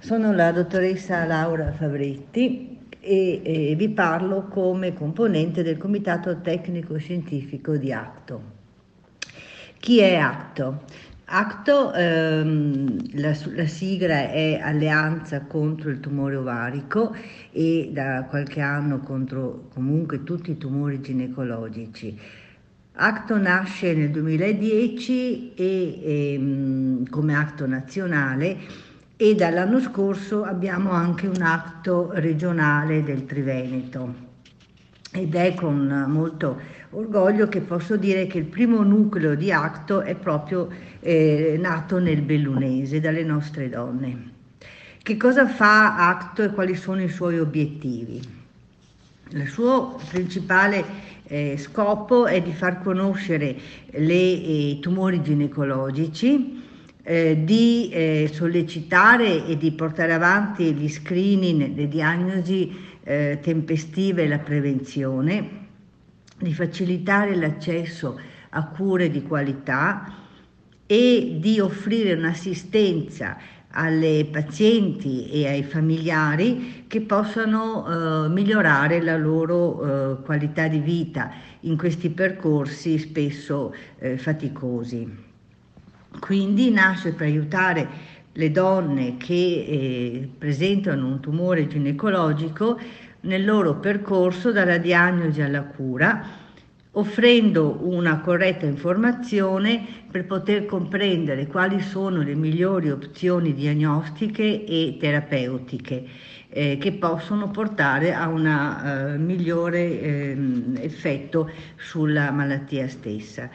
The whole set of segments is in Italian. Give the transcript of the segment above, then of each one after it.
Sono la dottoressa Laura Favretti e vi parlo come componente del Comitato Tecnico Scientifico di ACTO. Chi è ACTO? ACTO, la sigla è Alleanza contro il tumore ovarico e da qualche anno contro comunque tutti i tumori ginecologici. ACTO nasce nel 2010 come ACTO nazionale e dall'anno scorso abbiamo anche un ACTO regionale del Triveneto. Ed è con molto orgoglio che posso dire che il primo nucleo di ACTO è proprio nato nel Bellunese, dalle nostre donne. Che cosa fa ACTO e quali sono i suoi obiettivi? Il suo principale scopo è di far conoscere i tumori ginecologici, di sollecitare e di portare avanti gli screening, le diagnosi tempestive e la prevenzione, di facilitare l'accesso a cure di qualità e di offrire un'assistenza alle pazienti e ai familiari che possano migliorare la loro qualità di vita in questi percorsi spesso faticosi. Quindi nasce per aiutare le donne che presentano un tumore ginecologico nel loro percorso dalla diagnosi alla cura, offrendo una corretta informazione per poter comprendere quali sono le migliori opzioni diagnostiche e terapeutiche che possono portare a un migliore effetto sulla malattia stessa.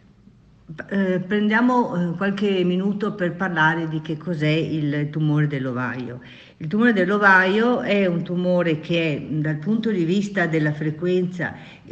Prendiamo qualche minuto per parlare di che cos'è il tumore dell'ovaio. Il tumore dell'ovaio è un tumore che dal punto di vista della frequenza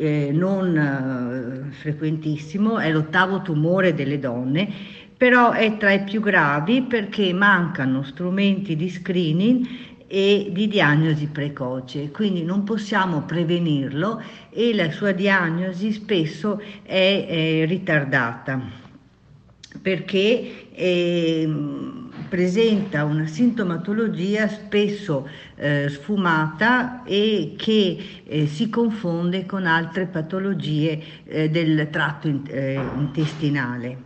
non frequentissimo, è l'ottavo tumore delle donne, però è tra i più gravi perché mancano strumenti di screening e di diagnosi precoce, quindi non possiamo prevenirlo e la sua diagnosi spesso è ritardata perché presenta una sintomatologia spesso sfumata e che si confonde con altre patologie del tratto intestinale.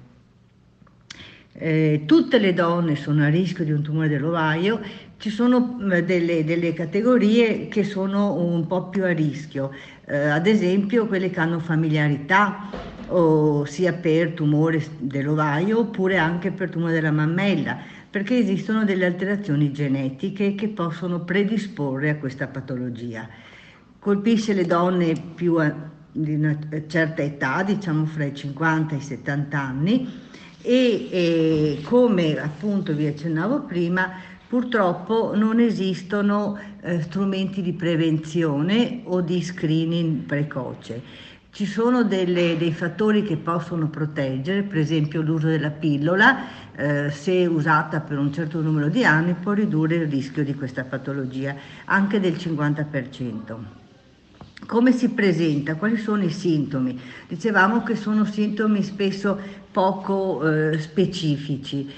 Tutte le donne sono a rischio di un tumore dell'ovaio, ci sono delle categorie che sono un po' più a rischio, ad esempio quelle che hanno familiarità, o sia per tumore dell'ovaio oppure anche per tumore della mammella, perché esistono delle alterazioni genetiche che possono predisporre a questa patologia. Colpisce le donne di una certa età, diciamo fra i 50 e i 70 anni, e come appunto vi accennavo prima, purtroppo non esistono strumenti di prevenzione o di screening precoce. Ci sono dei fattori che possono proteggere, per esempio l'uso della pillola, se usata per un certo numero di anni, può ridurre il rischio di questa patologia, anche del 50%. Come si presenta? Quali sono i sintomi? Dicevamo che sono sintomi spesso poco specifici.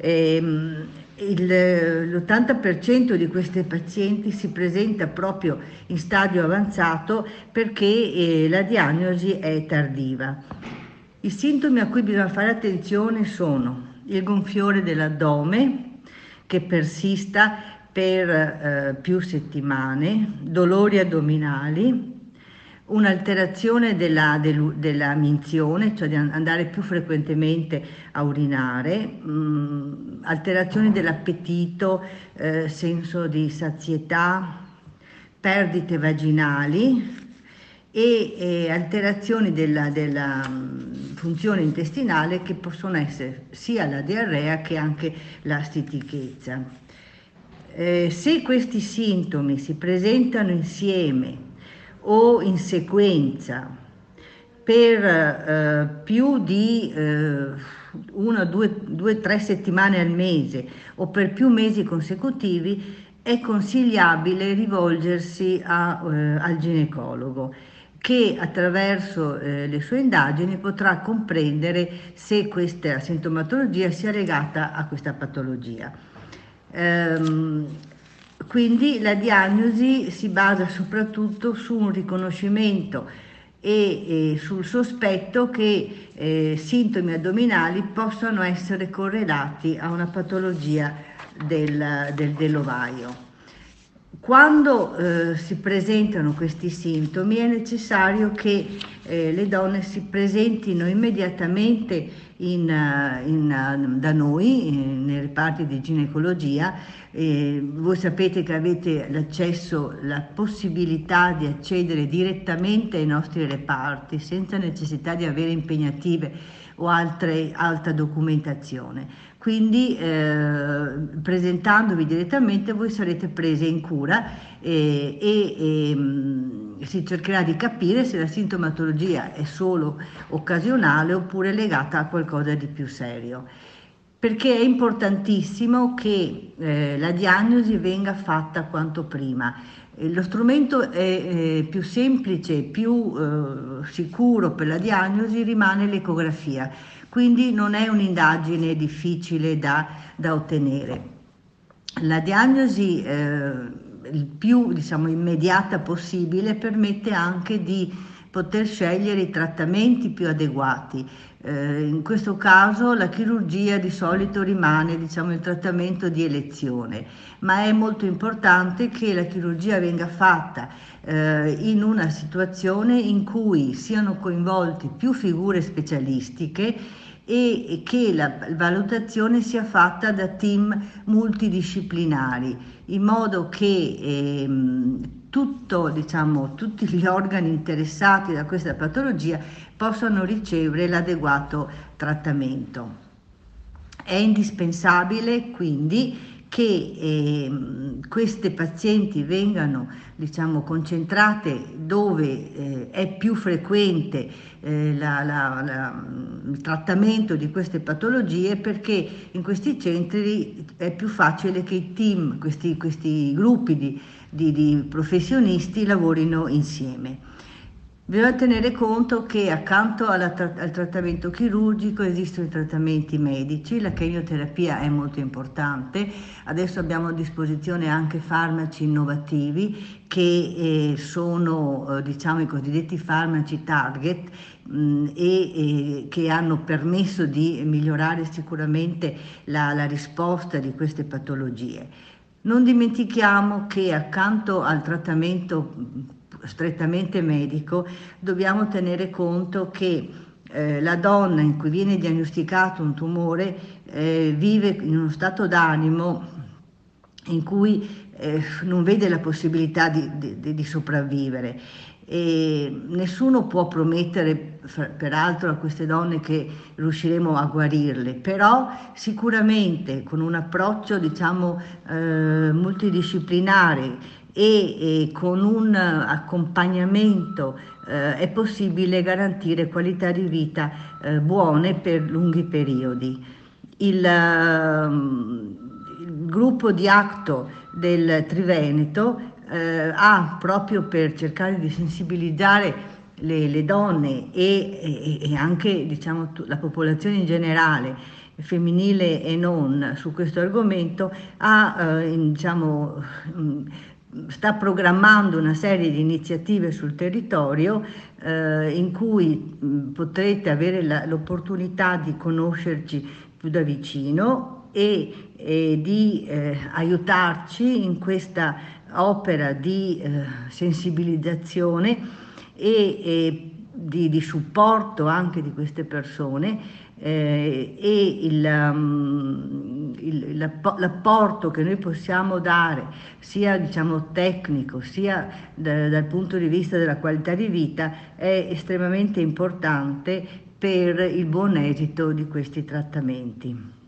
L'80% di queste pazienti si presenta proprio in stadio avanzato perché la diagnosi è tardiva. I sintomi a cui bisogna fare attenzione sono il gonfiore dell'addome che persista per più settimane, dolori addominali, un'alterazione della minzione, cioè di andare più frequentemente a urinare, alterazioni dell'appetito, senso di sazietà, perdite vaginali e alterazioni della funzione intestinale che possono essere sia la diarrea che anche la stitichezza. Se questi sintomi si presentano insieme o in sequenza per più di 1, 2, 3 settimane al mese o per più mesi consecutivi, è consigliabile rivolgersi al ginecologo che attraverso le sue indagini potrà comprendere se questa sintomatologia sia legata a questa patologia. Quindi la diagnosi si basa soprattutto su un riconoscimento e sul sospetto che sintomi addominali possano essere correlati a una patologia dell'ovaio. Quando si presentano questi sintomi è necessario che le donne si presentino immediatamente da noi, nei reparti di ginecologia. Voi sapete che avete l'accesso, la possibilità di accedere direttamente ai nostri reparti senza necessità di avere impegnative o altra documentazione. Quindi presentandovi direttamente voi sarete prese in cura si cercherà di capire se la sintomatologia è solo occasionale oppure legata a qualcosa di più serio. Perché è importantissimo che la diagnosi venga fatta quanto prima. Lo strumento è più semplice, più sicuro per la diagnosi rimane l'ecografia, quindi non è un'indagine difficile da ottenere. La diagnosi il più immediata possibile permette anche di poter scegliere i trattamenti più adeguati. In questo caso la chirurgia di solito rimane il trattamento di elezione, ma è molto importante che la chirurgia venga fatta in una situazione in cui siano coinvolti più figure specialistiche e che la valutazione sia fatta da team multidisciplinari, in modo che tutti gli organi interessati da questa patologia possano ricevere l'adeguato trattamento. È indispensabile quindi che queste pazienti vengano concentrate dove è più frequente il trattamento di queste patologie, perché in questi centri è più facile che i team, questi gruppi di professionisti lavorino insieme. Bisogna tenere conto che accanto al trattamento chirurgico esistono i trattamenti medici, la chemioterapia è molto importante, adesso abbiamo a disposizione anche farmaci innovativi che sono i cosiddetti farmaci target e che hanno permesso di migliorare sicuramente la risposta di queste patologie. Non dimentichiamo che accanto al trattamento strettamente medico dobbiamo tenere conto che la donna in cui viene diagnosticato un tumore vive in uno stato d'animo in cui non vede la possibilità di sopravvivere. E nessuno può promettere peraltro a queste donne che riusciremo a guarirle, però sicuramente con un approccio multidisciplinare e con un accompagnamento è possibile garantire qualità di vita buone per lunghi periodi. Il gruppo di Acto del Triveneto ha, proprio per cercare di sensibilizzare le donne e anche la popolazione in generale, femminile e non, su questo argomento, sta programmando una serie di iniziative sul territorio in cui potrete avere l'opportunità di conoscerci più da vicino e di aiutarci in questa opera di sensibilizzazione e di supporto anche di queste persone l'apporto che noi possiamo dare sia tecnico sia dal punto di vista della qualità di vita è estremamente importante per il buon esito di questi trattamenti.